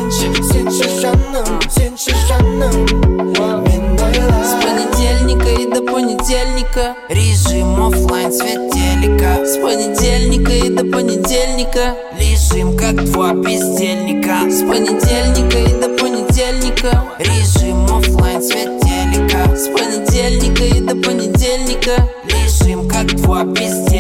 С понедельника и до понедельника режим оффлайн, свет телека. С понедельника и до понедельника лежим как два бездельника. С понедельника и до понедельника режим оффлайн, свет телека. С понедельника и до понедельника лежим как два бездельника.